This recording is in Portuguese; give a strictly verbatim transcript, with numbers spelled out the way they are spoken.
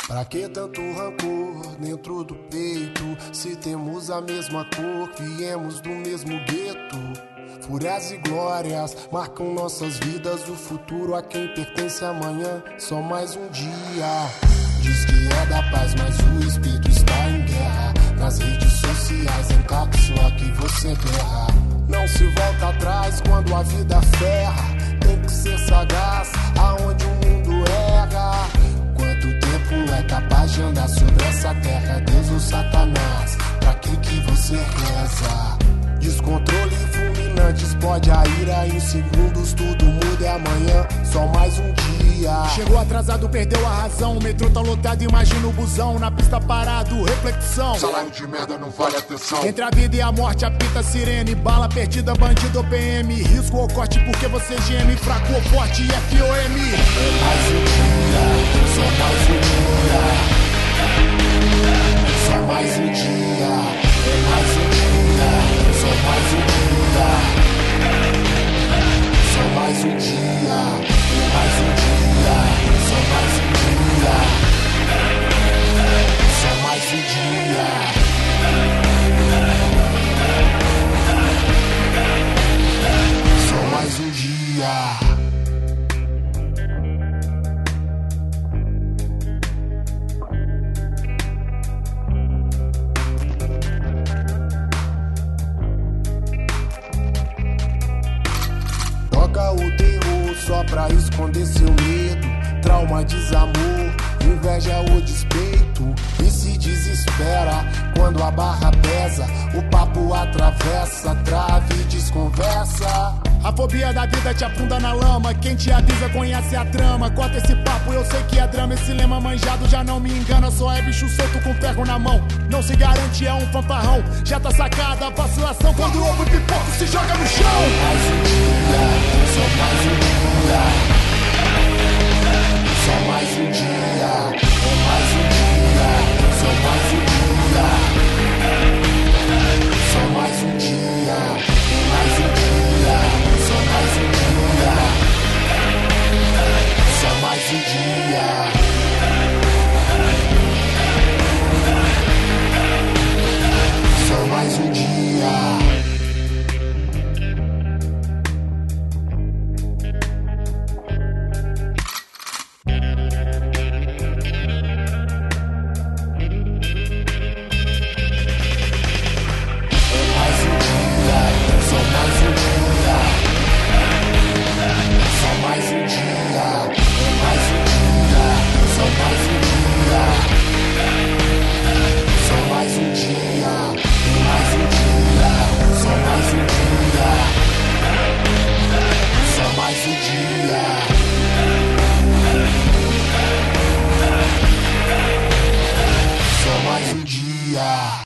Pra que tanto rancor dentro do peito? Se temos a mesma cor, viemos do mesmo gueto. Fúrias e glórias marcam nossas vidas. O futuro a quem pertence amanhã, só mais um dia. Diz que é da paz, mas o espírito está em guerra. Nas redes sociais, em cápsula que você berra. Não se volta atrás quando a vida ferra. Tem que ser sagaz aonde o mundo erra. Quanto tempo é capaz de andar sobre essa terra? Deus ou Satanás? Pra que que você reza? Descontrole fulminante explode a ira. Em segundos tudo muda, é amanhã, só mais um dia. Chegou atrasado, perdeu a razão. O metrô tá lotado, imagina o busão. Na pista parado, reflexão. Salário de merda, não vale atenção. Entre a vida e a morte, apita sirene. Bala perdida, bandido ou P M. Risco ou corte porque você geme. Fraco ou forte, F O M. É mais um dia, só mais um dia. Só mais um dia, é mais um dia. Só mais um dia. Só mais um dia. É mais um dia. Só mais um dia. Só mais um dia. Só mais um dia. Toca o terror só pra esconder seu medo. Trauma, desamor, inveja ou despeito. E se desespera quando a barra pesa. O papo atravessa, trave e desconversa. A fobia da vida te afunda na lama. Quem te avisa conhece a trama. Corta esse papo, eu sei que é drama. Esse lema manjado já não me engana. Só é bicho solto com ferro na mão. Não se garante, é um fanfarrão. Já tá sacada a vacilação. Quando o ovo pipoca se joga no chão. Mais um dia, só mais um dia.